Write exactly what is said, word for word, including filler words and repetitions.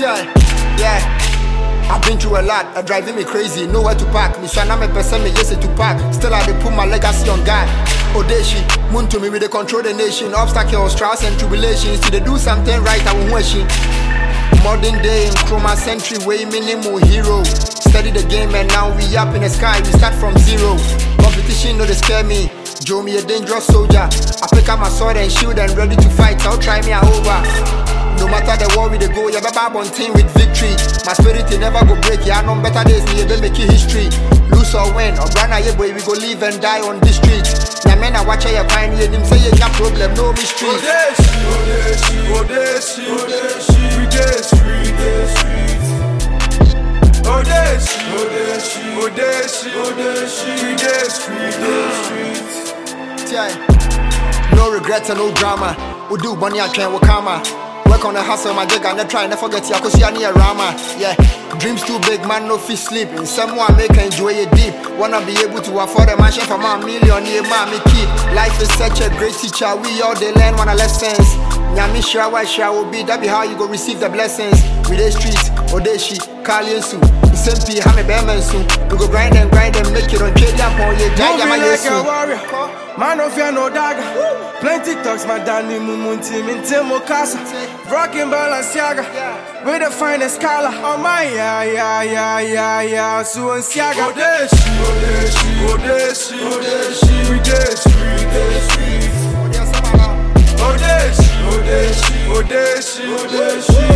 Yeah. I've been through a lot, uh, driving me crazy, nowhere to park. Me shine, I'm a person, me yes to park. Still I dey put my legacy on God. Odeshi, moon to me, we dey control the nation. Obstacles, trials and tribulations. To they do something right, I won't wish it. Modern day in chroma century, way minimal hero. Study the game and now we up in the sky. We start from zero. Competition no they scare me. Joe me a dangerous soldier. I pick up my sword and shield and ready to fight. I'll try me over. No matter the war we dey go, yeah, better on team with victory. My spirit it never go break, yeah, no better days, me ebe make it history. Lose or win, or brana yeah boy, we go live and die on this street. Now men I watch ya find yeah, him say yeah, no problem, no mystery. Odeshi, Odeshi, Odeshi, we dey street, Odeshi, Odeshi, Odeshi, Odeshi, we dey street, Yeah. No regrets and no drama. We do bunny I train with karma. Work on the hustle, my jig, and I try, never forget ya, cause you are near Rama. Yeah, dreams too big, man, no fish sleep. And someone make enjoy it deep. Wanna be able to afford a mansion for my million, yeah, mommy keep. Life is such a great teacher, we all they learn one of lessons. Nyami share why share will be, that be how you go receive the blessings. We the streets, Odeshi, Kali and Su. S M P, Hame Bearman soon. We go grind and grind and make it on trade lamp on your Jaya, my like a warrior, man of fear no dagger. Plenty talks, my Danny Mumunti, Mintemo Casa. Rockin' Balenciaga, with the finest color. Oh my, yeah, yeah, yeah, yeah, yeah, Suanciaga. Odeshi, Odeshi, Odeshi, Odeshi, we dey street, Odeshi, Odeshi, Odeshi, Odeshi, Odeshi.